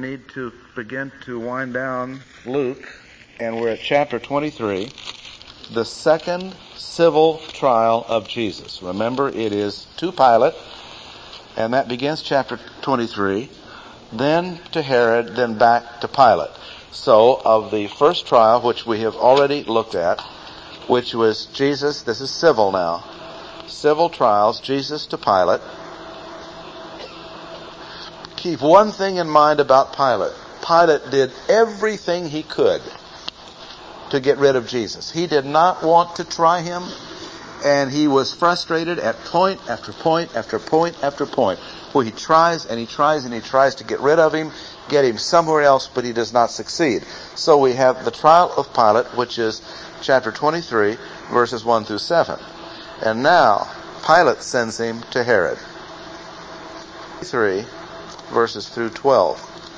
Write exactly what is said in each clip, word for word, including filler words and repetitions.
need to begin to wind down Luke, and we're at chapter twenty-three, the second civil trial of Jesus. Remember, it is to Pilate, and that begins chapter twenty-three, then to Herod, then back to Pilate. So, of the first trial, which we have already looked at, which was Jesus, this is civil now, civil trials, Jesus to Pilate. Keep one thing in mind about Pilate. Pilate did everything he could to get rid of Jesus. He did not want to try him, and he was frustrated at point after point after point after point, where he tries and he tries and he tries to get rid of him, get him somewhere else, but he does not succeed. So we have the trial of Pilate, which is chapter twenty-three, verses one through seven. And now, Pilate sends him to Herod. three verses through twelve.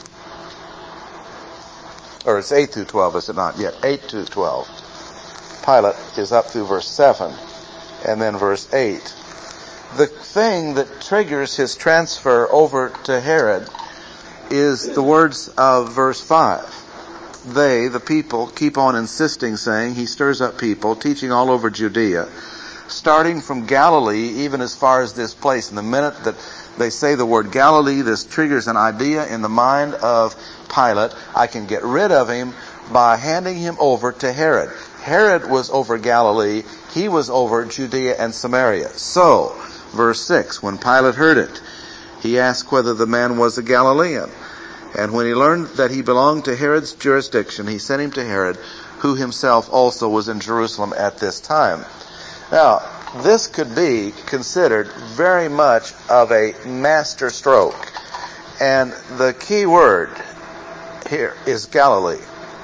Or it's eight through twelve, is it not? Yeah, eight to twelve. Pilate is up through verse seven, and then verse eight. The thing that triggers his transfer over to Herod is the words of verse five. They, the people, keep on insisting, saying, he stirs up people, teaching all over Judea, starting from Galilee, even as far as this place. And the minute that they say the word Galilee, this triggers an idea in the mind of Pilate. I can get rid of him by handing him over to Herod. Herod was over Galilee. He was over Judea and Samaria. So, verse six, when Pilate heard it, he asked whether the man was a Galilean. And when he learned that he belonged to Herod's jurisdiction, he sent him to Herod, who himself also was in Jerusalem at this time. Now, this could be considered very much of a master stroke. And the key word here is Galilee.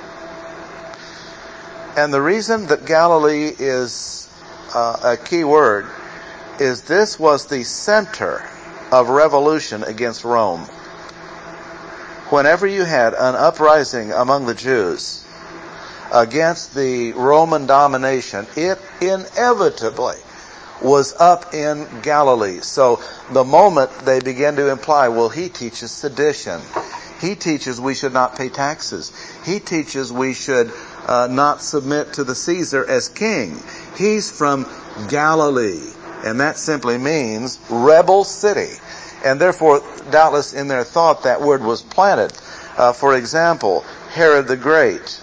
And the reason that Galilee is uh, a key word is this was the center of revolution against Rome. Whenever you had an uprising among the Jews against the Roman domination, it inevitably was up in Galilee. So the moment they began to imply, well, he teaches sedition. He teaches we should not pay taxes. He teaches we should uh, not submit to the Caesar as king. He's from Galilee. And that simply means rebel city. And therefore, doubtless in their thought, that word was planted. Uh, for example, Herod the Great.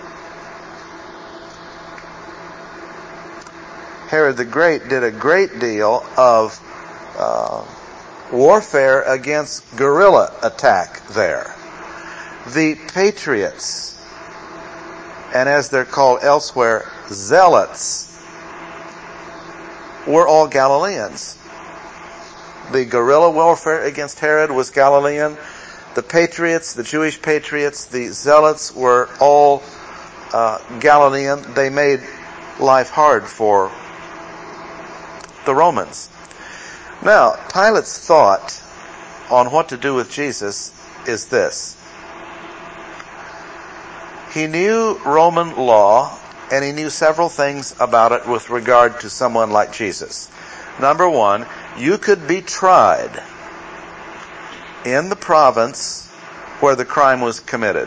Herod the Great did a great deal of uh, warfare against guerrilla attack there. The Patriots, and as they're called elsewhere, Zealots, were all Galileans. The guerrilla warfare against Herod was Galilean. The Patriots, the Jewish Patriots, the Zealots were all uh, Galilean. They made life hard for the Romans. Now, Pilate's thought on what to do with Jesus is this. He knew Roman law, and he knew several things about it with regard to someone like Jesus. Number one, you could be tried in the province where the crime was committed.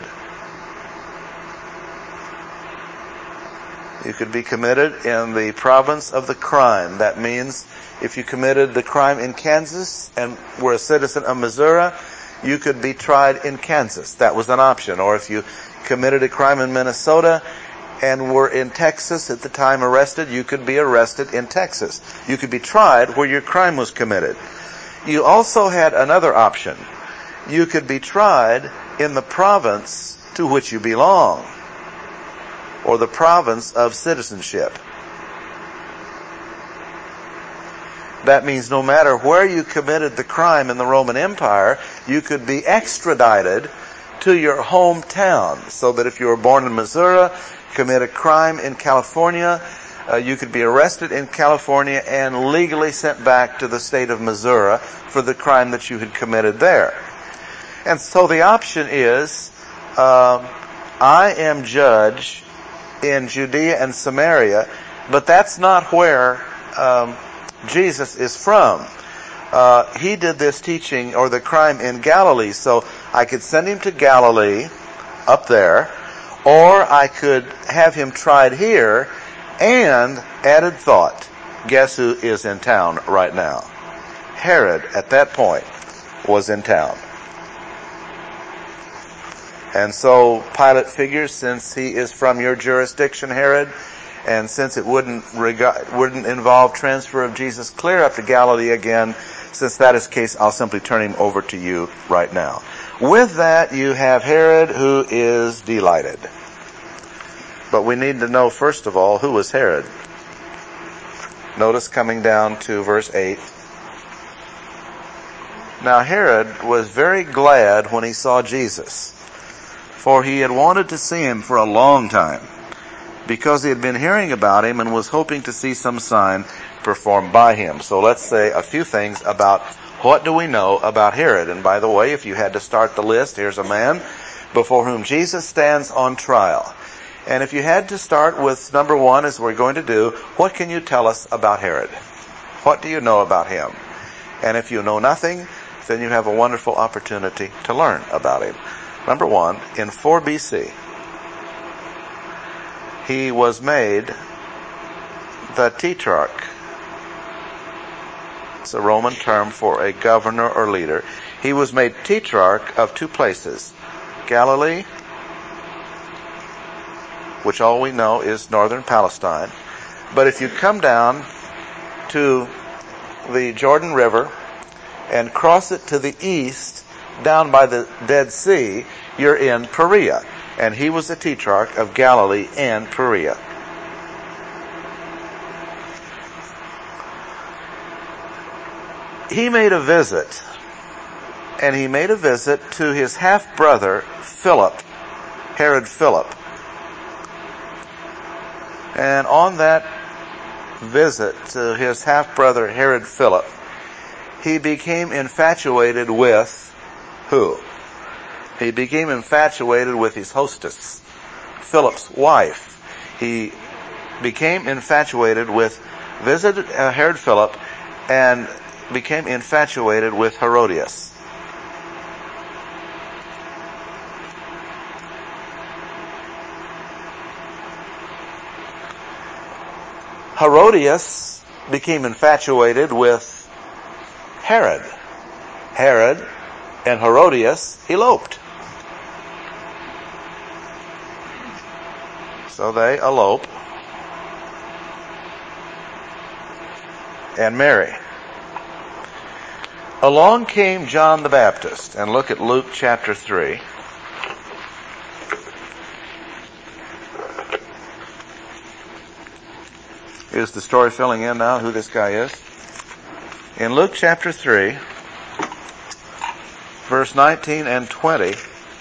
You could be committed in the province of the crime. That means if you committed the crime in Kansas and were a citizen of Missouri, you could be tried in Kansas. That was an option. Or if you committed a crime in Minnesota and were in Texas at the time arrested, you could be arrested in Texas. You could be tried where your crime was committed. You also had another option. You could be tried in the province to which you belong, or the province of citizenship. That means no matter where you committed the crime in the Roman Empire, you could be extradited to your hometown. So that if you were born in Missouri, commit a crime in California, uh, you could be arrested in California and legally sent back to the state of Missouri for the crime that you had committed there. And so the option is, uh, I am judge in Judea and Samaria, but that's not where um, Jesus is from. uh, he did this teaching or the crime in Galilee. So I could send him to Galilee up there, or I could have him tried here. And added thought, guess who is in town right now? Herod, at that point, was in town. And so Pilate figures, since he is from your jurisdiction, Herod, and since it wouldn't reg- wouldn't involve transfer of Jesus clear up to Galilee again, since that is the case, I'll simply turn him over to you right now. With that, you have Herod, who is delighted. But we need to know, first of all, who was Herod. Notice coming down to verse eight. Now Herod was very glad when he saw Jesus, for he had wanted to see him for a long time, because he had been hearing about him and was hoping to see some sign performed by him. So let's say a few things about what do we know about Herod. And by the way, if you had to start the list, here's a man before whom Jesus stands on trial. And if you had to start with number one, as we're going to do, what can you tell us about Herod? What do you know about him? And if you know nothing, then you have a wonderful opportunity to learn about him. Number one, in four B C, he was made the tetrarch. It's a Roman term for a governor or leader. He was made tetrarch of two places, Galilee, which all we know is northern Palestine. But if you come down to the Jordan River and cross it to the east, down by the Dead Sea, you're in Perea. And he was the tetrarch of Galilee and Perea. He made a visit, and he made a visit to his half-brother, Philip, Herod Philip. And on that visit to his half-brother Herod Philip, he became infatuated with who? He became infatuated with his hostess, Philip's wife. He became infatuated with, visited uh, Herod Philip, and became infatuated with Herodias. Herodias became infatuated with Herod. Herod and Herodias eloped. So they elope and marry. Along came John the Baptist, and look at Luke chapter three. Is the story filling in now who this guy is? In Luke chapter three, verse nineteen and twenty,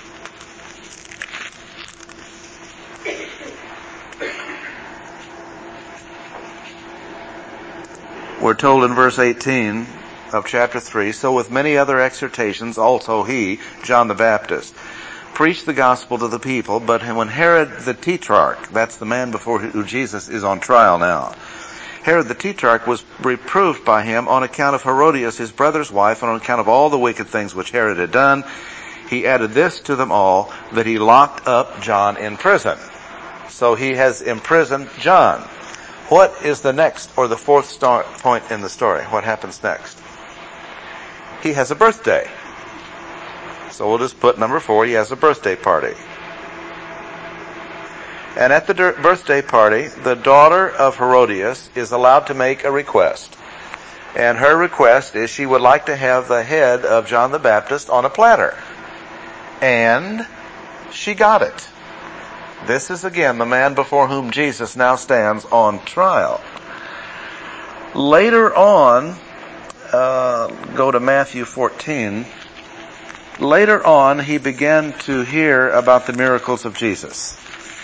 we're told in verse eighteen of chapter three, so with many other exhortations also he, John the Baptist, preached the gospel to the people, but when Herod the Tetrarch, that's the man before who Jesus is on trial now, Herod the Tetrarch was reproved by him on account of Herodias, his brother's wife, and on account of all the wicked things which Herod had done. He added this to them all, that he locked up John in prison. So he has imprisoned John. What is the next, or the fourth star- point in the story? What happens next? He has a birthday. So we'll just put number four, he has a birthday party. And at the birthday party, the daughter of Herodias is allowed to make a request. And her request is she would like to have the head of John the Baptist on a platter. And she got it. This is again the man before whom Jesus now stands on trial. Later on, uh, go to Matthew fourteen. Later on, he began to hear about the miracles of Jesus.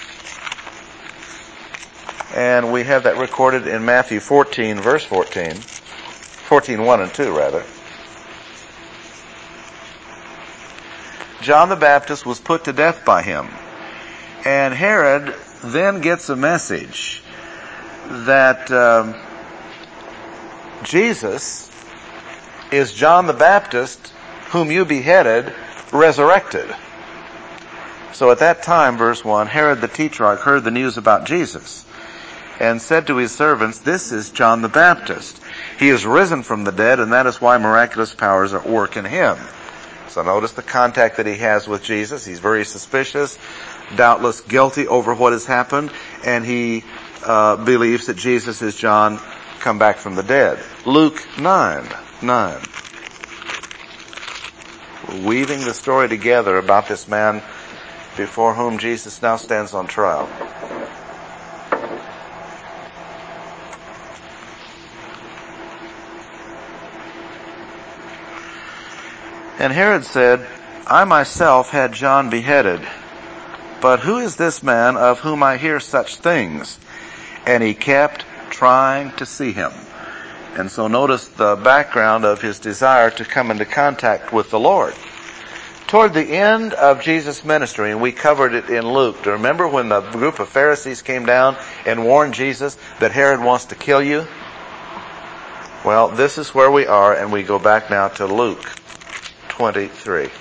And we have that recorded in Matthew fourteen, verse fourteen. fourteen, one and two, rather. John the Baptist was put to death by him. And Herod then gets a message that um, Jesus is John the Baptist, whom you beheaded, resurrected? So at that time, verse one, Herod the Tetrarch heard the news about Jesus and said to his servants, this is John the Baptist. He is risen from the dead, and that is why miraculous powers are at work in him. So notice the contact that he has with Jesus. He's very suspicious, doubtless guilty over what has happened, and he uh, believes that Jesus is John come back from the dead. Luke nine, nine. We're weaving the story together about this man before whom Jesus now stands on trial. And Herod said, I myself had John beheaded, but who is this man of whom I hear such things? And he kept trying to see him. And so notice the background of his desire to come into contact with the Lord. Toward the end of Jesus' ministry, and we covered it in Luke, do you remember when the group of Pharisees came down and warned Jesus that Herod wants to kill you? Well, this is where we are, and we go back now to Luke twenty-three.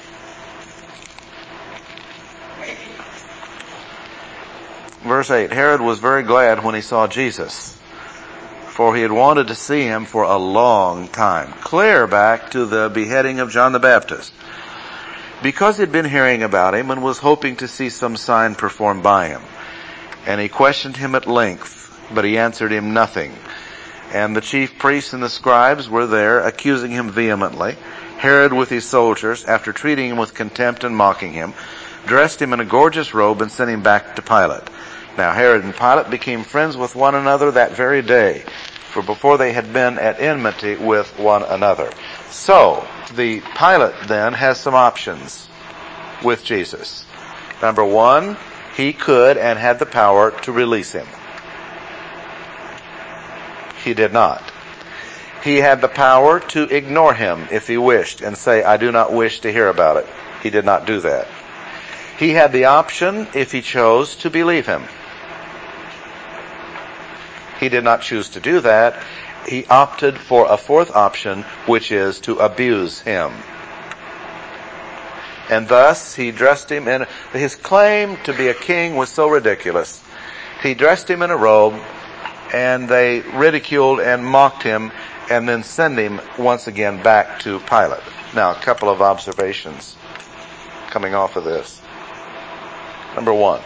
Verse eight, Herod was very glad when he saw Jesus, for he had wanted to see him for a long time, clear back to the beheading of John the Baptist, because he had been hearing about him and was hoping to see some sign performed by him. And he questioned him at length, but he answered him nothing. And the chief priests and the scribes were there, accusing him vehemently. Herod with his soldiers, after treating him with contempt and mocking him, dressed him in a gorgeous robe and sent him back to Pilate. Now Herod and Pilate became friends with one another that very day, for before they had been at enmity with one another. So, the Pilate then has some options with Jesus. Number one, he could and had the power to release him. He did not. He had the power to ignore him if he wished and say, I do not wish to hear about it. He did not do that. He had the option, if he chose, to believe him. He did not choose to do that. He opted for a fourth option, which is to abuse him. And thus, he dressed him in, his claim to be a king was so ridiculous. He dressed him in a robe, and they ridiculed and mocked him, and then send him once again back to Pilate. Now, a couple of observations coming off of this. Number one,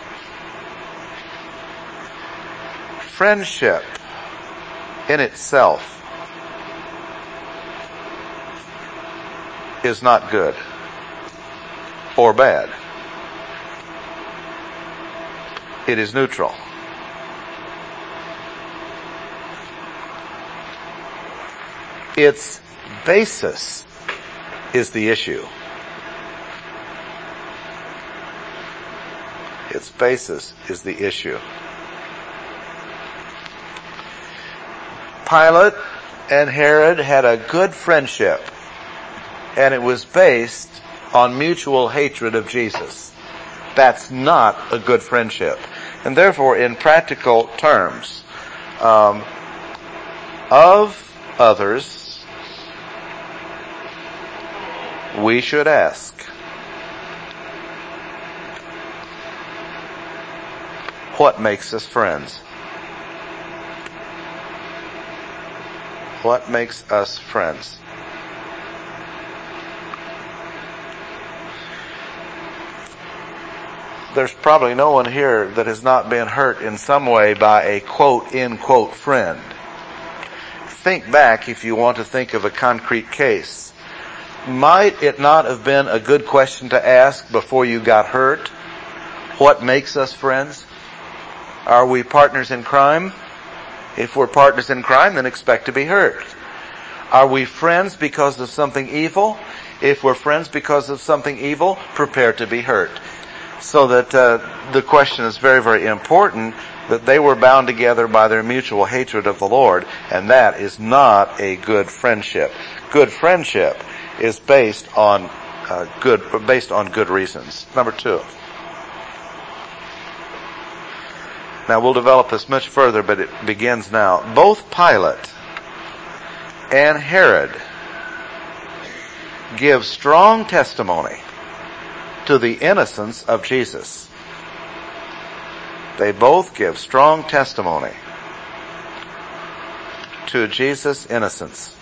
friendship in itself is not good or bad. It is neutral. Its basis is the issue. Its basis is the issue. Pilate and Herod had a good friendship, and it was based on mutual hatred of Jesus. That's not a good friendship. And therefore, in practical terms, um, of others, we should ask, what makes us friends? What makes us friends? There's probably no one here that has not been hurt in some way by a quote, in quote, friend. Think back if you want to think of a concrete case. Might it not have been a good question to ask before you got hurt? What makes us friends? Are we partners in crime? If we're partners in crime, then expect to be hurt. Are we friends because of something evil? If we're friends because of something evil, prepare to be hurt. So that uh, the question is very, very important, that they were bound together by their mutual hatred of the Lord, and that is not a good friendship. Good friendship is based on uh, good, based on good reasons. Number two. Now we'll develop this much further, but it begins now. Both Pilate and Herod give strong testimony to the innocence of Jesus. They both give strong testimony to Jesus' innocence.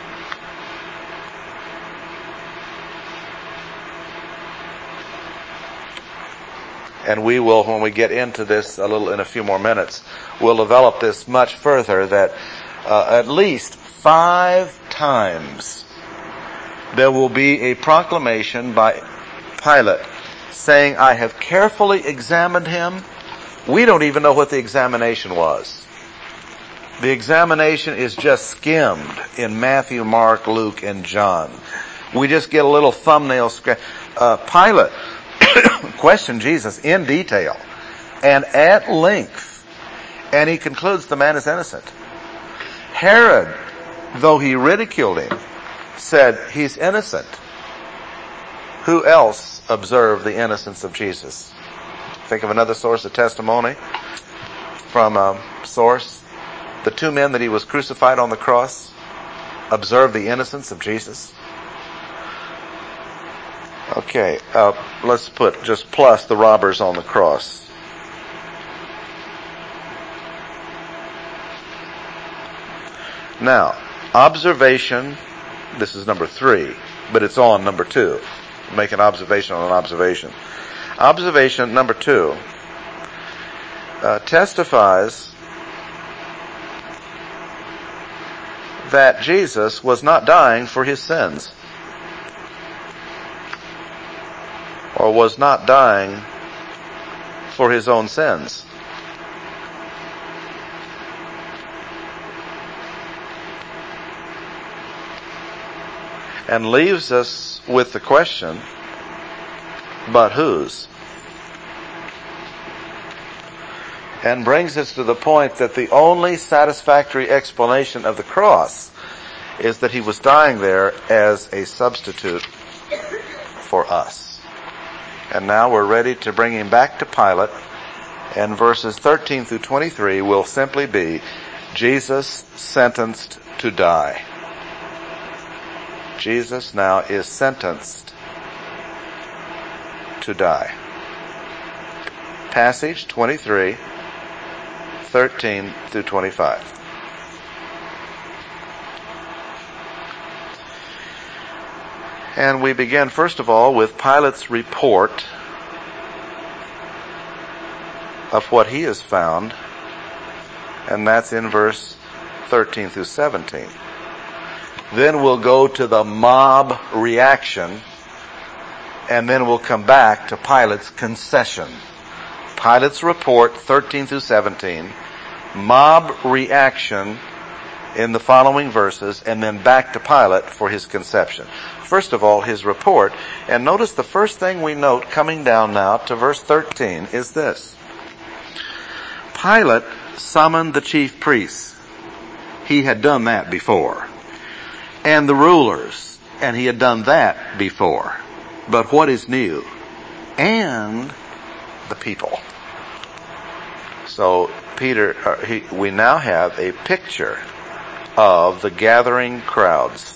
And we will, when we get into this a little in a few more minutes, we'll develop this much further, that uh, at least five times there will be a proclamation by Pilate saying, I have carefully examined him. We don't even know what the examination was. The examination is just skimmed in Matthew, Mark, Luke, and John. We just get a little thumbnail scratch. Uh, Pilate questioned Jesus in detail and at length, and he concludes the man is innocent. Herod, though he ridiculed him, said he's innocent. Who else observed the innocence of Jesus? Think of another source of testimony from a source. The two men that he was crucified on the cross observed the innocence of Jesus. Okay, uh, let's put just plus the robbers on the cross. Now, observation, this is number three, but it's on number two. Make an observation on an observation. Observation number two uh, testifies that Jesus was not dying for his sins, or was not dying for his own sins. And leaves us with the question, but whose? And brings us to the point that the only satisfactory explanation of the cross is that he was dying there as a substitute for us. And now we're ready to bring him back to Pilate, and verses thirteen through twenty-three will simply be Jesus sentenced to die. Jesus now is sentenced to die. Passage twenty-three, thirteen through twenty-five. And we begin, first of all, with Pilate's report of what he has found, and that's in verse thirteen through seventeen. Then we'll go to the mob reaction, and then we'll come back to Pilate's concession. Pilate's report, thirteen through seventeen, mob reaction in the following verses, and then back to Pilate for his conception. First of all, his report, and notice the first thing we note coming down now to verse thirteen is this. Pilate summoned the chief priests. He had done that before. And the rulers, and he had done that before. But what is new? And the people. So Peter, uh, he, we now have a picture of the gathering crowds.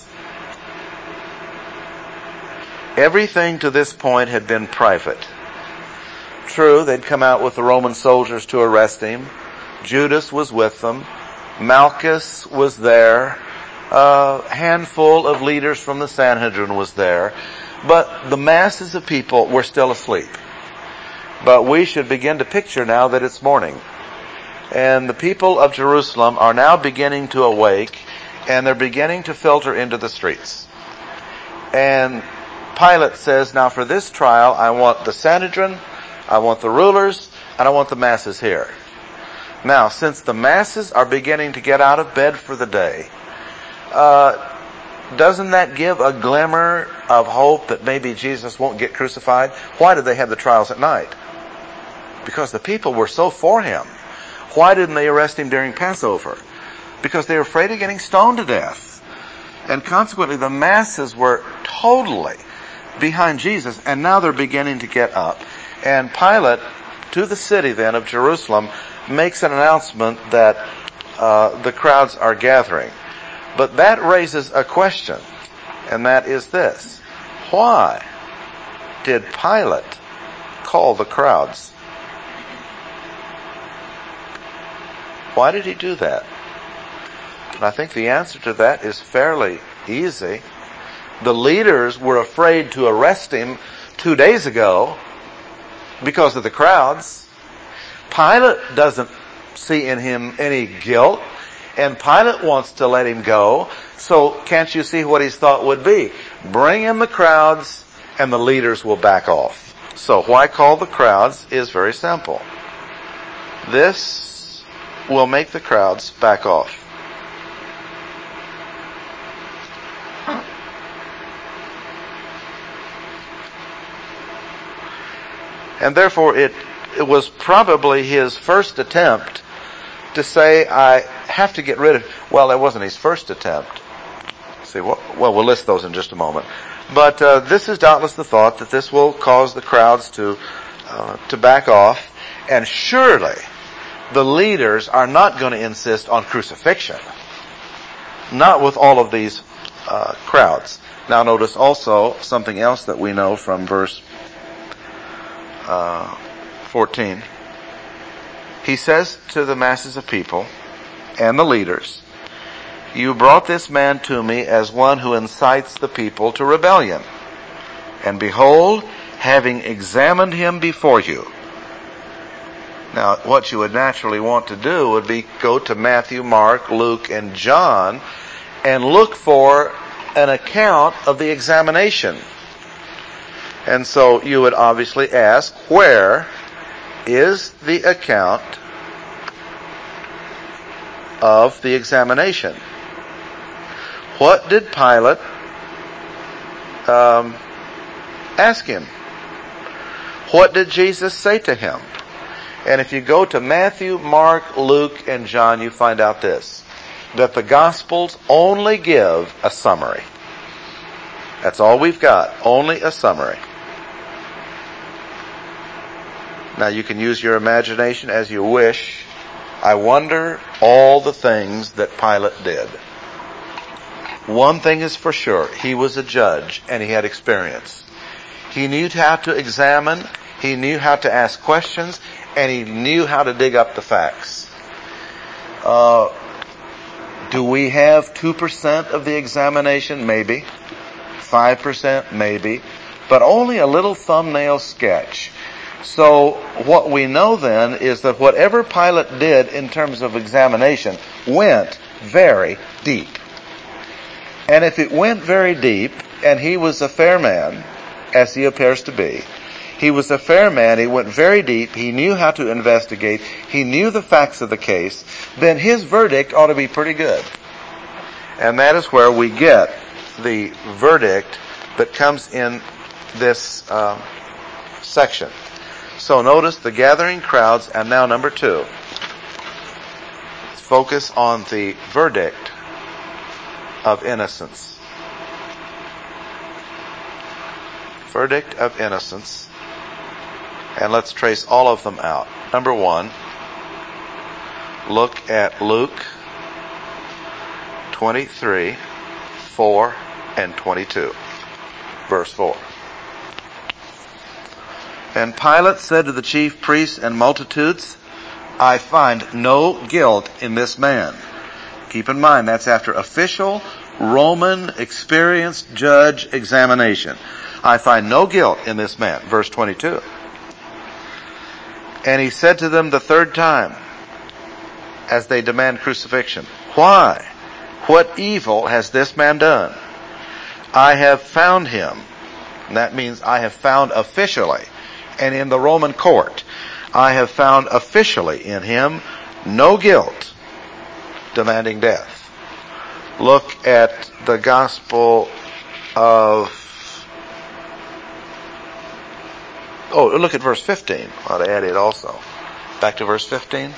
Everything to this point had been private. True, they'd come out with the Roman soldiers to arrest him. Judas was with them. Malchus was there. A handful of leaders from the Sanhedrin was there. But the masses of people were still asleep. But we should begin to picture now that it's morning. And the people of Jerusalem are now beginning to awake, and they're beginning to filter into the streets. And Pilate says, now for this trial, I want the Sanhedrin, I want the rulers, and I want the masses here. Now, since the masses are beginning to get out of bed for the day, uh, doesn't that give a glimmer of hope that maybe Jesus won't get crucified? Why did they have the trials at night? Because the people were so for him. Why didn't they arrest him during Passover? Because they were afraid of getting stoned to death. And consequently, the masses were totally behind Jesus, and now they're beginning to get up. And Pilate, to the city then of Jerusalem, makes an announcement that uh, the crowds are gathering. But that raises a question, and that is this. Why did Pilate call the crowds? Why did he do that? And I think the answer to that is fairly easy. The leaders were afraid to arrest him two days ago because of the crowds. Pilate doesn't see in him any guilt, and Pilate wants to let him go. So can't you see what his thought would be? Bring in the crowds and the leaders will back off. So why call the crowds is very simple. This will make the crowds back off. And therefore it, it was probably his first attempt to say, I have to get rid of... Well, it wasn't his first attempt. See, well, well we'll list those in just a moment. But uh, this is doubtless the thought that this will cause the crowds to uh, to back off. And surely the leaders are not going to insist on crucifixion. Not with all of these uh, crowds. Now notice also something else that we know from verse uh, fourteen. He says to the masses of people and the leaders, you brought this man to me as one who incites the people to rebellion. And behold, having examined him before you. Now, what you would naturally want to do would be go to Matthew, Mark, Luke, and John and look for an account of the examination. And so you would obviously ask, where is the account of the examination? What did Pilate um, ask him? What did Jesus say to him? And if you go to Matthew, Mark, Luke, and John, you find out this, that the Gospels only give a summary. That's all we've got, only a summary. Now you can use your imagination as you wish. I wonder all the things that Pilate did. One thing is for sure, he was a judge and he had experience. He knew how to examine, he knew how to ask questions, and he knew how to dig up the facts. Uh, do we have two percent of the examination? Maybe. five percent? Maybe. But only a little thumbnail sketch. So what we know then is that whatever Pilate did in terms of examination went very deep. And if it went very deep, and he was a fair man, as he appears to be, he was a fair man, he went very deep, he knew how to investigate, he knew the facts of the case, then his verdict ought to be pretty good. And that is where we get the verdict that comes in this uh, section. So notice the gathering crowds, and now number two. Focus on the verdict of innocence. Verdict of innocence. And let's trace all of them out. Number one, look at Luke twenty-three, four, and twenty-two. Verse four. And Pilate said to the chief priests and multitudes, I find no guilt in this man. Keep in mind, that's after official, Roman, experienced judge examination. I find no guilt in this man. Verse twenty-two. And he said to them the third time, as they demand crucifixion, why? What evil has this man done? I have found him. And that means I have found officially. And in the Roman court, I have found officially in him no guilt, demanding death. Look at the Gospel of... Oh, look at verse fifteen. I ought to add it also. Back to verse fifteen.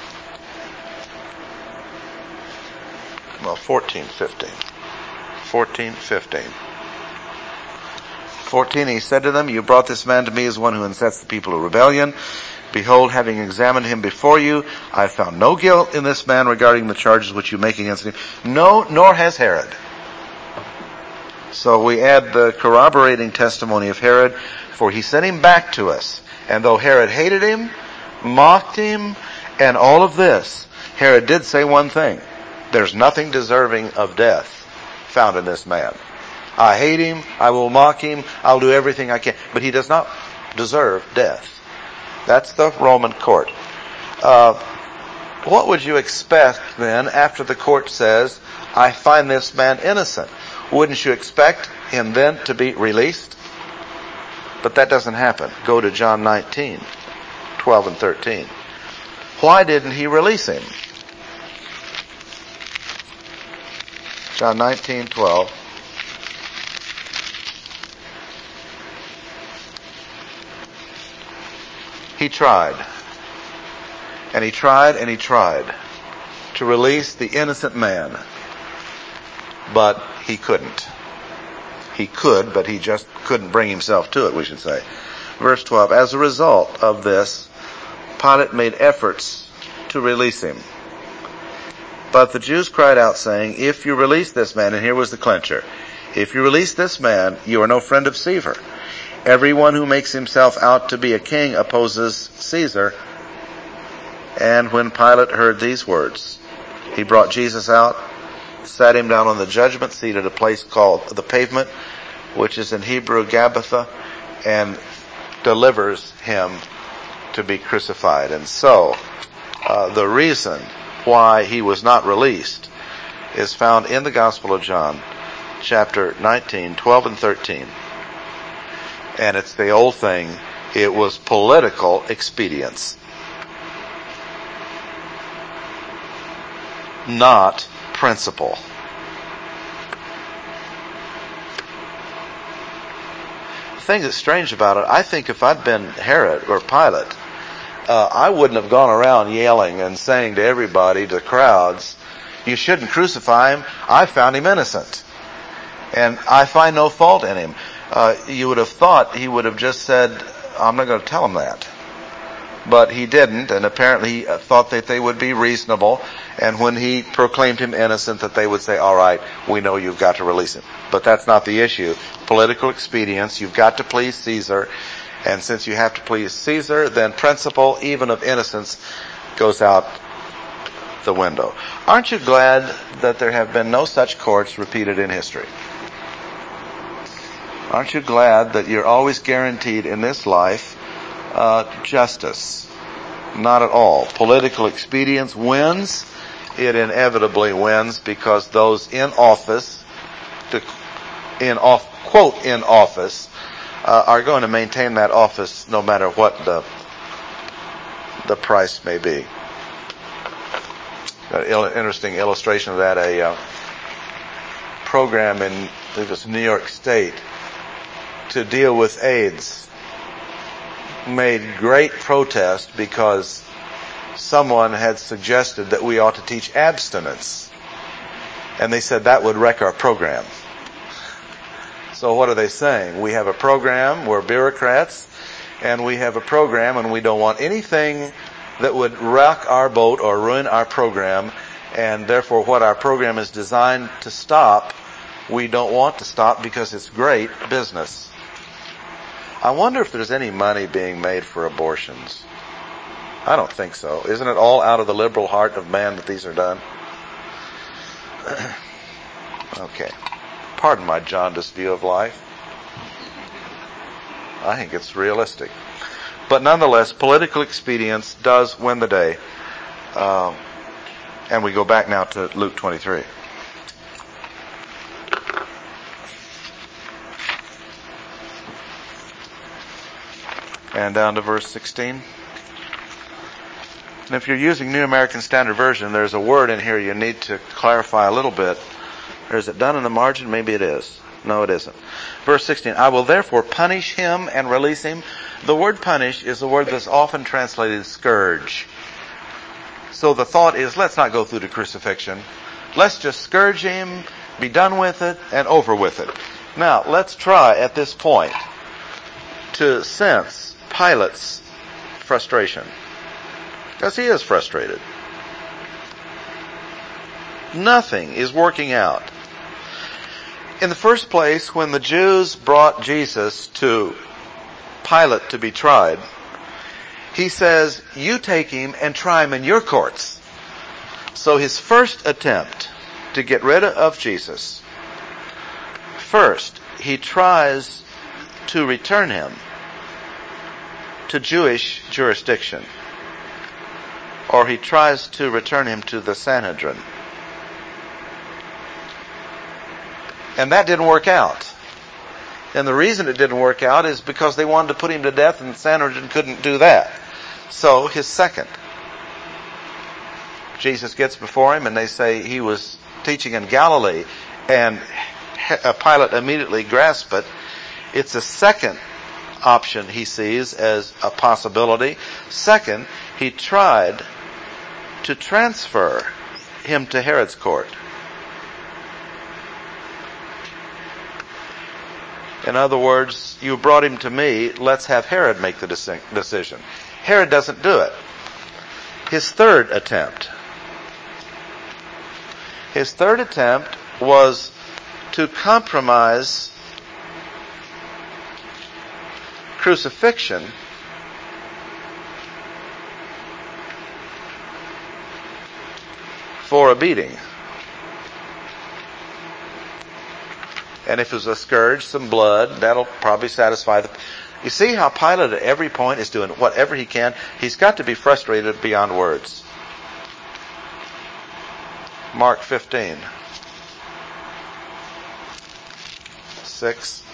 Well, fourteen, fifteen. fourteen, fifteen. fourteen, he said to them, you brought this man to me as one who incensed the people of rebellion. Behold, having examined him before you, I have found no guilt in this man regarding the charges which you make against him. No, nor has Herod. So we add the corroborating testimony of Herod, for he sent him back to us. And though Herod hated him, mocked him, and all of this, Herod did say one thing: there's nothing deserving of death found in this man. I hate him, I will mock him, I'll do everything I can. But he does not deserve death. That's the Roman court. Uh, what would you expect then after the court says, I find this man innocent? Wouldn't you expect him then to be released? But that doesn't happen. Go to John nineteen, twelve and thirteen. Why didn't he release him? John nineteen, twelve. He tried. And he tried and he tried to release the innocent man. But he couldn't. He could, but he just couldn't bring himself to it, we should say. Verse twelve, as a result of this, Pilate made efforts to release him. But the Jews cried out, saying, if you release this man, and here was the clincher, if you release this man, you are no friend of Caesar. Everyone who makes himself out to be a king opposes Caesar. And when Pilate heard these words, he brought Jesus out, sat him down on the judgment seat at a place called the Pavement, which is in Hebrew Gabbatha, and delivers him to be crucified. And so, uh, the reason why he was not released is found in the Gospel of John, chapter nineteen, twelve and thirteen. And it's the old thing, it was political expedience, not principle. The thing that's strange about it, I think if I'd been Herod or Pilate, uh, I wouldn't have gone around yelling and saying to everybody, to crowds, you shouldn't crucify him, I found him innocent. And I find no fault in him. Uh, you would have thought he would have just said, I'm not going to tell him that. But he didn't, and apparently he thought that they would be reasonable, and when he proclaimed him innocent, that they would say, all right, we know you've got to release him. But that's not the issue. Political expedience, you've got to please Caesar, and since you have to please Caesar, then principle, even of innocence, goes out the window. Aren't you glad that there have been no such courts repeated in history? Aren't you glad that you're always guaranteed in this life uh, justice? Not at all. Political expedience wins. It inevitably wins because those in office, to, in off, quote, in office, uh, are going to maintain that office no matter what the the price may be. An interesting illustration of that, a uh, program in, I believe it's New York State, to deal with AIDS made great protest because someone had suggested that we ought to teach abstinence. And they said that would wreck our program. So what are they saying? We have a program, we're bureaucrats, and we have a program and we don't want anything that would rock our boat or ruin our program, and therefore what our program is designed to stop, we don't want to stop because it's great business. I wonder if there's any money being made for abortions. I don't think so. Isn't it all out of the liberal heart of man that these are done? Okay. Pardon my jaundiced view of life. I think it's realistic. But nonetheless, political expedience does win the day. Um, and we go back now to Luke twenty-three. And down to verse sixteen. And if you're using New American Standard Version, there's a word in here you need to clarify a little bit. Or is it done in the margin? Maybe it is. No, it isn't. Verse sixteen, I will therefore punish him and release him. The word punish is a word that's often translated scourge. So the thought is, let's not go through the crucifixion. Let's just scourge him, be done with it, and over with it. Now, let's try at this point to sense Pilate's frustration. Because he is frustrated. Nothing is working out. In the first place, when the Jews brought Jesus to Pilate to be tried, he says, you take him and try him in your courts. So his first attempt to get rid of Jesus, first, he tries to return him to Jewish jurisdiction, or he tries to return him to the Sanhedrin. And that didn't work out. And the reason it didn't work out is because they wanted to put him to death, and the Sanhedrin couldn't do that. So his second, Jesus gets before him, and they say he was teaching in Galilee, and Pilate immediately grasps it. It's a second option he sees as a possibility. Second, he tried to transfer him to Herod's court. In other words, you brought him to me, let's have Herod make the decision. Herod doesn't do it. His third attempt. His third attempt was to compromise crucifixion for a beating. And if it was a scourge, some blood, that'll probably satisfy the... You see how Pilate at every point is doing whatever he can? He's got to be frustrated beyond words. Mark fifteen. six.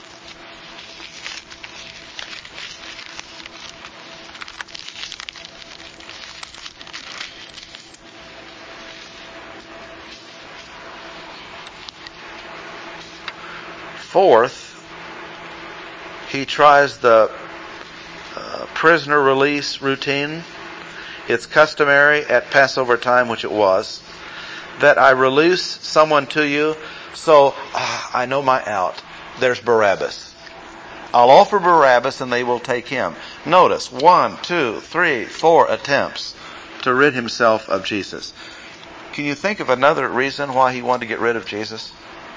Fourth, he tries the uh, prisoner release routine. It's customary at Passover time, which it was, that I release someone to you, so uh, I know my out. There's Barabbas. I'll offer Barabbas and they will take him. Notice, one, two, three, four attempts to rid himself of Jesus. Can you think of another reason why he wanted to get rid of Jesus?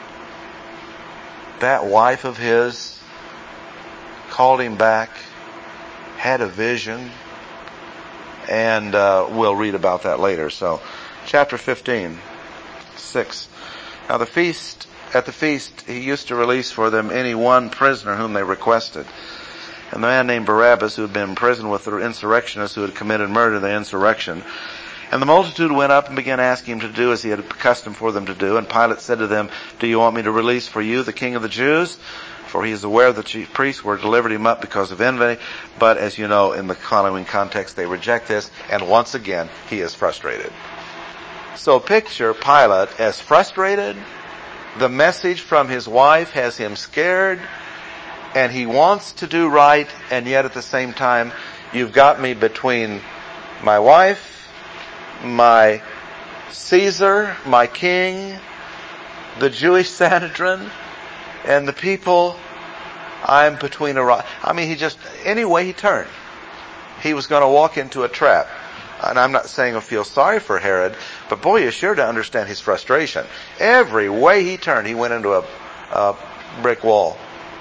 That wife of his called him back, had a vision, and uh, we'll read about that later. So, chapter fifteen, six. Now the feast, at the feast, he used to release for them any one prisoner whom they requested. And the man named Barabbas, who had been in prison with the insurrectionists who had committed murder in the insurrection. And the multitude went up and began asking him to do as he had accustomed for them to do. And Pilate said to them, do you want me to release for you the king of the Jews? For he is aware the chief priests were delivered him up because of envy. But as you know, in the following context, they reject this. And once again, he is frustrated. So picture Pilate as frustrated. The message from his wife has him scared. And he wants to do right. And yet at the same time, you've got me between my wife, my Caesar, my king, the Jewish Sanhedrin, and the people. I'm between a rock. I mean, he just, any way he turned, he was going to walk into a trap. And I'm not saying I feel sorry for Herod, but boy, you're sure to understand his frustration. Every way he turned, he went into a, a brick wall.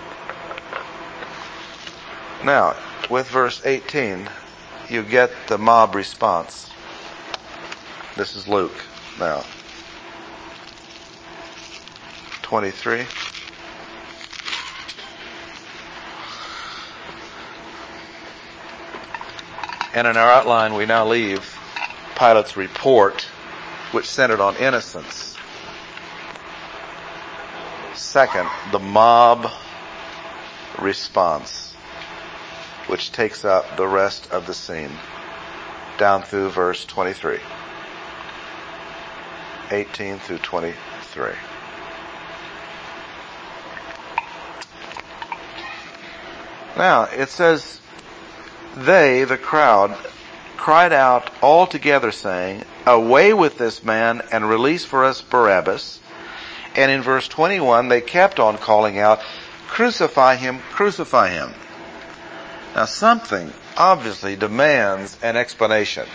Now, with verse eighteen, you get the mob response. This is Luke now. twenty-three. And in our outline, we now leave Pilate's report, which centered on innocence. Second, the mob response, which takes up the rest of the scene, down through verse twenty-three. eighteen through twenty-three. Now, it says, they, the crowd, cried out all together, saying, away with this man and release for us Barabbas. And in verse twenty-one, they kept on calling out, crucify him, crucify him. Now, something obviously demands an explanation.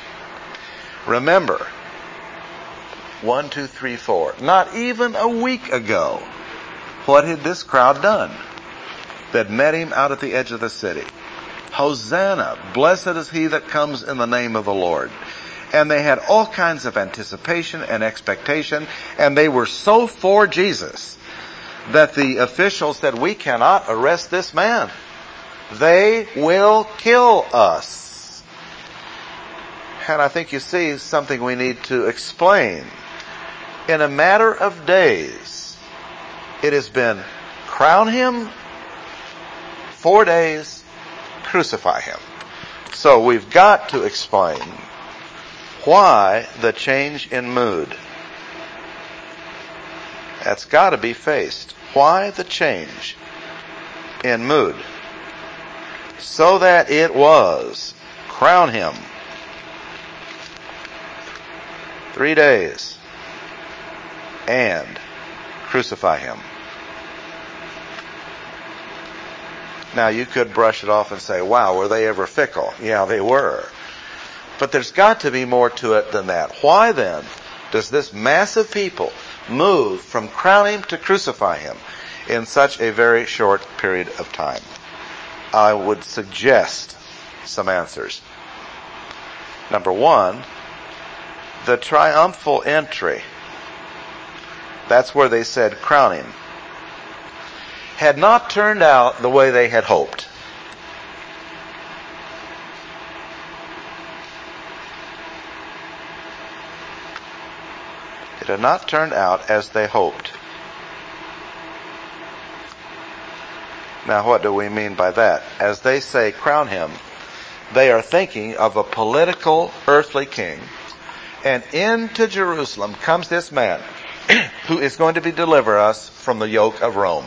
Remember, one, two, three, four. Not even a week ago, what had this crowd done that met him out at the edge of the city? Hosanna, blessed is he that comes in the name of the Lord. And they had all kinds of anticipation and expectation, and they were so for Jesus that the officials said, we cannot arrest this man. They will kill us. And I think you see something we need to explain. In a matter of days, it has been crown him, four days, crucify him. So we've got to explain why the change in mood. That's got to be faced. Why the change in mood? So that it was crown him. Three days. And crucify him. Now you could brush it off and say, wow, were they ever fickle? Yeah, they were. But there's got to be more to it than that. Why then does this mass of people move from crown him to crucify him in such a very short period of time? I would suggest some answers. Number one, the triumphal entry. That's where they said crown him. Had not turned out the way they had hoped. It had not turned out as they hoped. Now, what do we mean by that? As they say, crown him, they are thinking of a political earthly king. And into Jerusalem comes this man who is going to be deliver us from the yoke of Rome.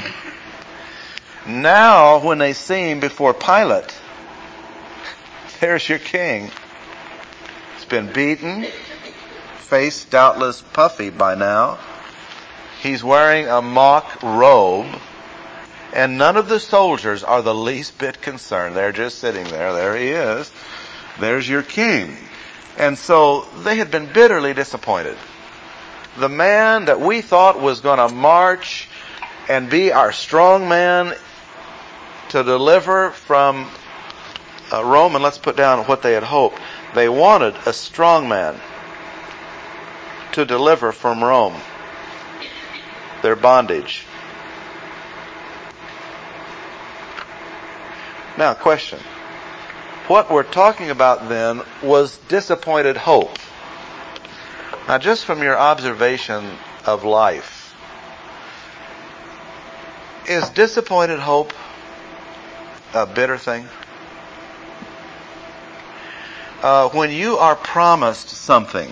Now, when they see him before Pilate, there's your king. He's been beaten, face doubtless puffy by now. He's wearing a mock robe. And none of the soldiers are the least bit concerned. They're just sitting there. There he is. There's your king. And so they had been bitterly disappointed. The man that we thought was going to march and be our strong man to deliver from uh, Rome, and let's put down what they had hoped. They wanted a strong man to deliver from Rome, their bondage. Now, question. What we're talking about then was disappointed hope. Now, just from your observation of life, is disappointed hope a bitter thing? Uh, when you are promised something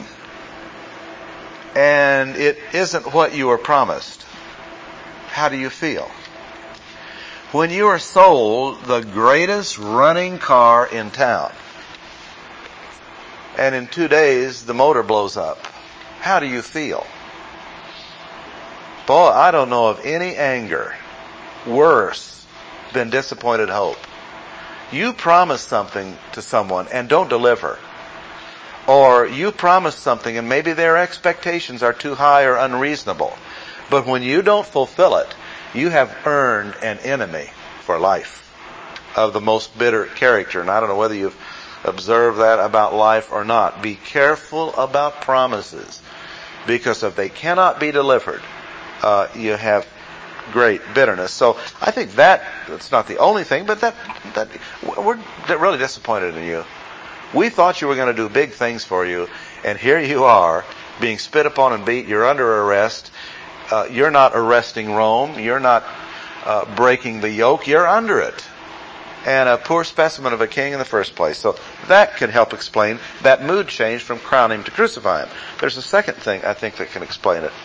and it isn't what you were promised, how do you feel? When you are sold the greatest running car in town, and in two days the motor blows up, how do you feel? Boy, I don't know of any anger worse than disappointed hope. You promise something to someone and don't deliver. Or you promise something and maybe their expectations are too high or unreasonable. But when you don't fulfill it, you have earned an enemy for life of the most bitter character. And I don't know whether you've observed that about life or not. Be careful about promises, because if they cannot be delivered, uh, you have great bitterness. So I think that that's not the only thing, but that that we're really disappointed in you. We thought you were going to do big things for you, and here you are being spit upon and beat. You're under arrest. Uh, you're not arresting Rome. You're not uh, breaking the yoke. You're under it. And a poor specimen of a king in the first place. So that can help explain that mood change from crown him to crucify him. There's a second thing I think that can explain it.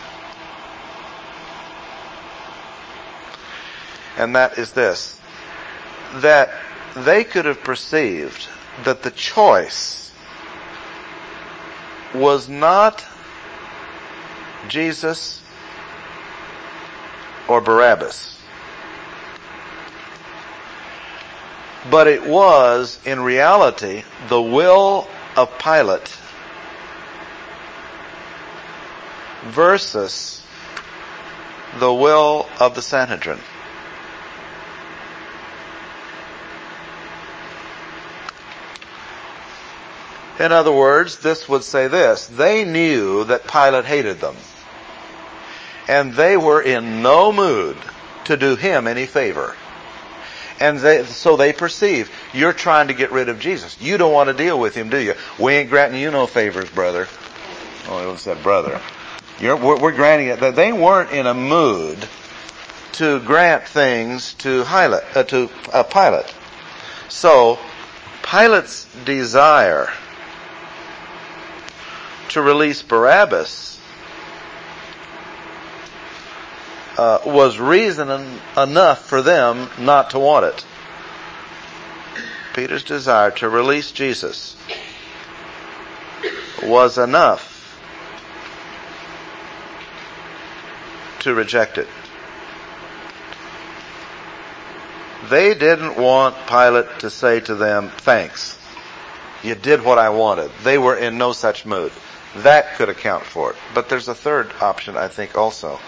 And that is this. That they could have perceived that the choice was not Jesus or Barabbas, but it was, in reality, the will of Pilate versus the will of the Sanhedrin. In other words, this would say this: they knew that Pilate hated them, and they were in no mood to do him any favor. And they, so they perceive, you're trying to get rid of Jesus. You don't want to deal with him, do you? We ain't granting you no favors, brother. Oh, it was said brother. You're, we're, we're granting it. That they weren't in a mood to grant things to Pilate. Uh, to uh, Pilate. So Pilate's desire to release Barabbas uh, was reason en- enough for them not to want it. Peter's desire to release Jesus was enough to reject it. They didn't want Pilate to say to them, thanks, you did what I wanted. They were in no such mood. That could account for it. But there's a third option, I think, also.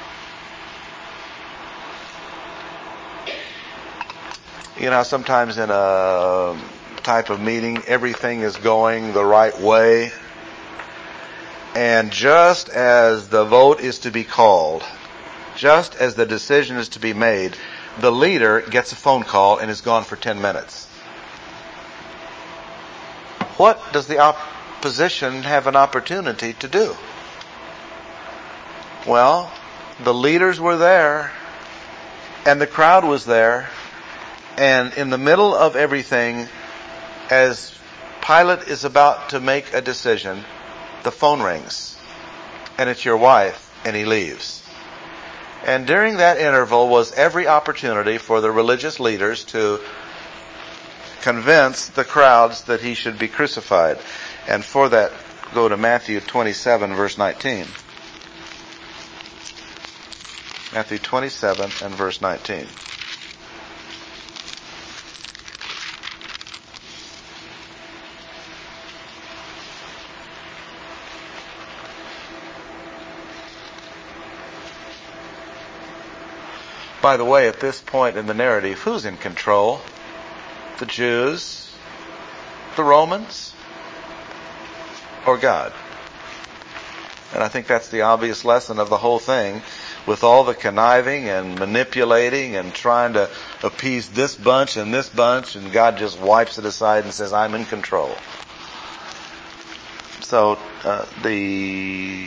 You know, sometimes in a type of meeting, everything is going the right way. And just as the vote is to be called, just as the decision is to be made, the leader gets a phone call and is gone for ten minutes. What does the opposition have an opportunity to do? Well, the leaders were there, and the crowd was there, and in the middle of everything, as Pilate is about to make a decision, the phone rings, and it's your wife, and he leaves. And during that interval was every opportunity for the religious leaders to convince the crowds that he should be crucified. And for that, go to Matthew twenty-seven, verse nineteen. Matthew twenty-seven and verse nineteen. By the way, at this point in the narrative, who's in control? The Jews, the Romans, or God? And I think that's the obvious lesson of the whole thing, with all the conniving and manipulating and trying to appease this bunch and this bunch, and God just wipes it aside and says, I'm in control. So, uh, the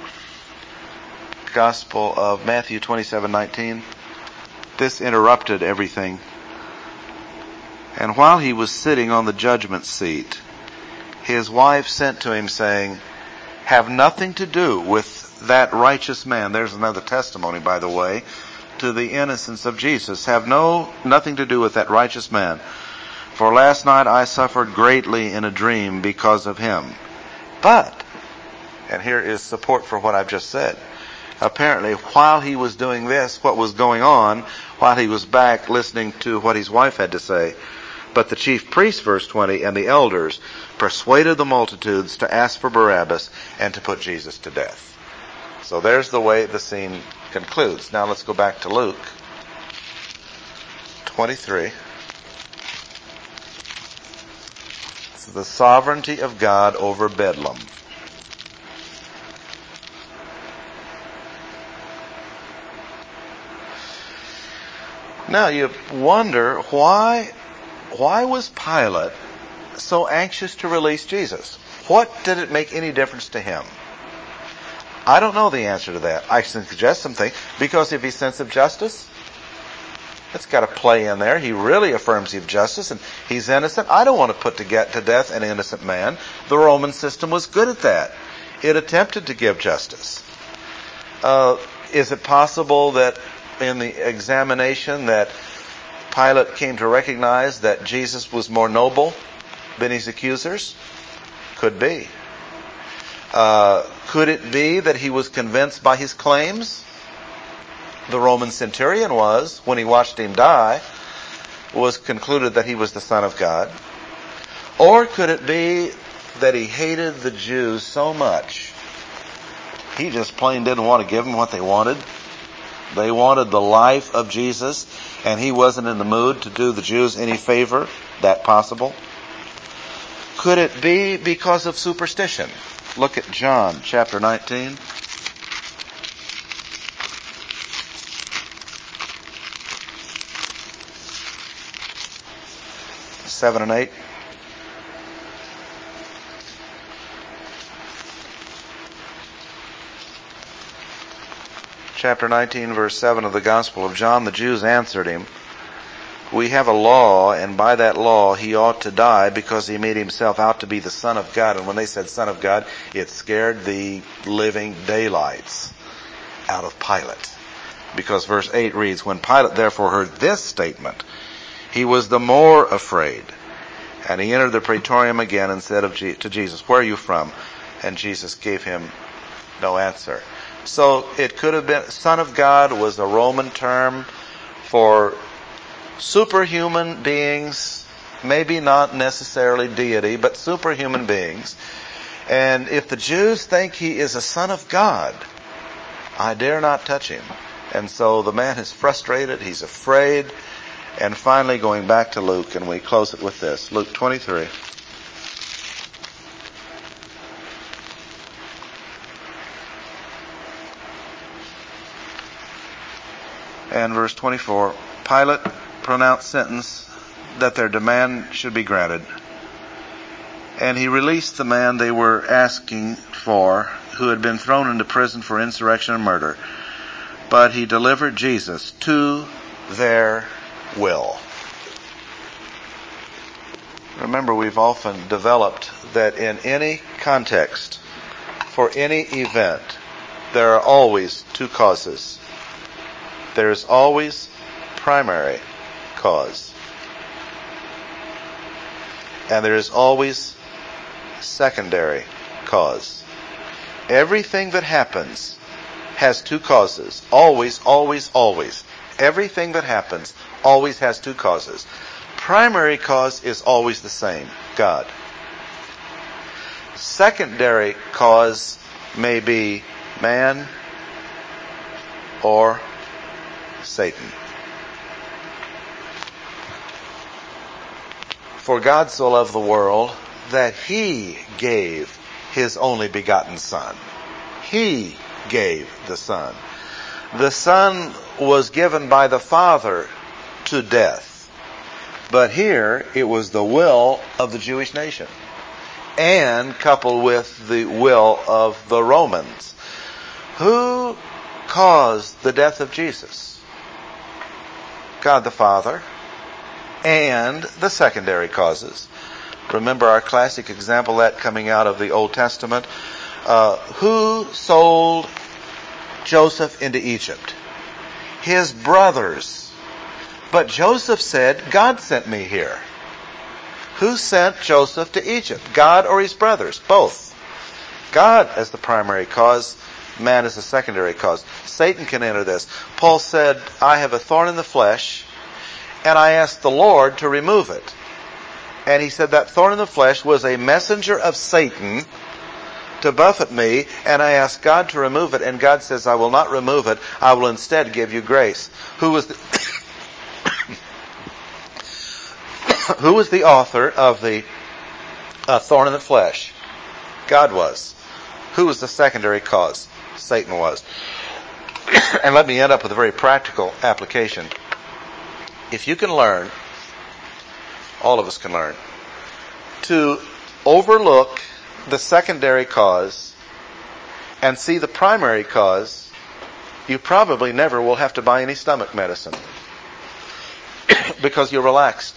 Gospel of Matthew twenty-seven nineteen, this interrupted everything. And while he was sitting on the judgment seat, his wife sent to him saying, have nothing to do with that righteous man. There's another testimony, by the way, to the innocence of Jesus. Have no, nothing to do with that righteous man. For last night I suffered greatly in a dream because of him. But, and here is support for what I've just said, apparently while he was doing this, what was going on, while he was back listening to what his wife had to say, but the chief priests, verse twenty, and the elders persuaded the multitudes to ask for Barabbas and to put Jesus to death. So there's the way the scene concludes. Now let's go back to Luke twenty-three. It's the sovereignty of God over Bedlam. Now you wonder why why was Pilate so anxious to release Jesus? What did it make any difference to him? I don't know the answer to that. I can suggest something. Because of his sense of justice? It's got to play in there. He really affirms of justice and he's innocent. I don't want to put to get to death an innocent man. The Roman system was good at that. It attempted to give justice. Uh, is it possible that in the examination that Pilate came to recognize that Jesus was more noble than his accusers? Could be. Uh, could it be that he was convinced by his claims? The Roman centurion was, when he watched him die, was concluded that he was the Son of God. Or could it be that he hated the Jews so much, he just plain didn't want to give them what they wanted? They wanted the life of Jesus, and he wasn't in the mood to do the Jews any favor. That possible? Could it be because of superstition? Look at John chapter nineteen. seven and eight. Chapter nineteen, verse seven of the Gospel of John. The Jews answered him, "We have a law, and by that law he ought to die, because he made himself out to be the Son of God." And when they said Son of God, it scared the living daylights out of Pilate. Because verse eight reads, "When Pilate therefore heard this statement, he was the more afraid. And he entered the praetorium again and said of Je- to Jesus, 'Where are you from?' And Jesus gave him no answer." So it could have been, Son of God was a Roman term for superhuman beings, maybe not necessarily deity, but superhuman beings. And if the Jews think he is a Son of God, I dare not touch him. And so the man is frustrated, he's afraid. And finally, going back to Luke, and we close it with this. Luke twenty-three. And verse twenty-four. Pilate pronounced sentence that their demand should be granted. And he released the man they were asking for, who had been thrown into prison for insurrection and murder. But he delivered Jesus to their will. Remember, we've often developed that in any context, for any event, there are always two causes. There is always primary cause. And there is always secondary cause. Everything that happens has two causes. Always, always, always. Everything that happens always has two causes. Primary cause is always the same, God. Secondary cause may be man or Satan. For God so loved the world that he gave his only begotten Son. He gave the Son. The Son was given by the Father to death. But here it was the will of the Jewish nation, and coupled with the will of the Romans. Who caused the death of Jesus? God the Father, and the secondary causes. Remember our classic example, that coming out of the Old Testament. Uh, who sold Joseph into Egypt? His brothers. But Joseph said, God sent me here. Who sent Joseph to Egypt? God or his brothers? Both. God as the primary cause, man as the secondary cause. Satan can enter this. Paul said, I have a thorn in the flesh, and I asked the Lord to remove it. And he said that thorn in the flesh was a messenger of Satan to buffet me, and I asked God to remove it, and God says, I will not remove it, I will instead give you grace. Who was the, who was the author of the uh, thorn in the flesh? God was. Who was the secondary cause? Satan was. And let me end up with a very practical application. If you can learn, all of us can learn, to overlook the secondary cause and see the primary cause, you probably never will have to buy any stomach medicine because you're relaxed.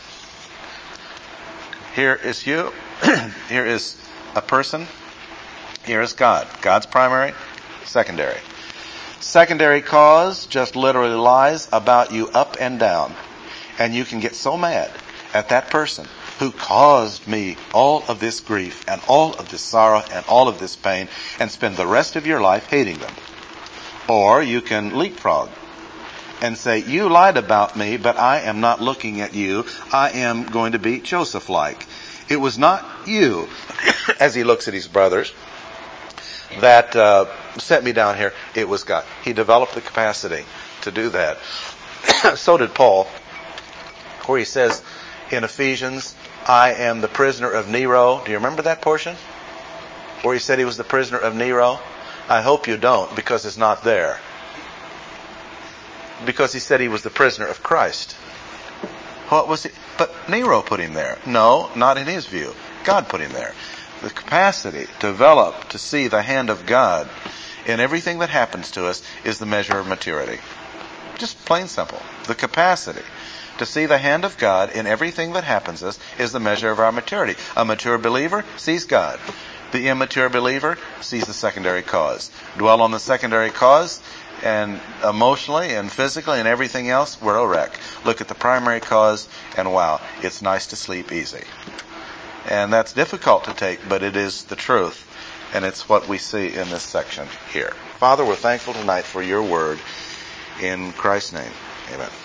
Here is you. Here is a person. Here is God. God's primary, secondary. Secondary cause just literally lies about you up and down. And you can get so mad at that person who caused me all of this grief and all of this sorrow and all of this pain, and spend the rest of your life hating them. Or you can leapfrog and say, you lied about me, but I am not looking at you. I am going to be Joseph-like. It was not you, as he looks at his brothers, that uh, sent me down here. It was God. He developed the capacity to do that. So did Paul, where he says in Ephesians, I am the prisoner of Nero. Do you remember that portion? Where he said he was the prisoner of Nero? I hope you don't, because it's not there. Because he said he was the prisoner of Christ. What was it? But Nero put him there. No, not in his view. God put him there. The capacity to develop, to see the hand of God in everything that happens to us is the measure of maturity. Just plain simple. The capacity to see the hand of God in everything that happens to us is the measure of our maturity. A mature believer sees God. The immature believer sees the secondary cause. Dwell on the secondary cause, and emotionally and physically and everything else, we're a wreck. Look at the primary cause, and wow, it's nice to sleep easy. And that's difficult to take, but it is the truth. And it's what we see in this section here. Father, we're thankful tonight for your word. In Christ's name, amen.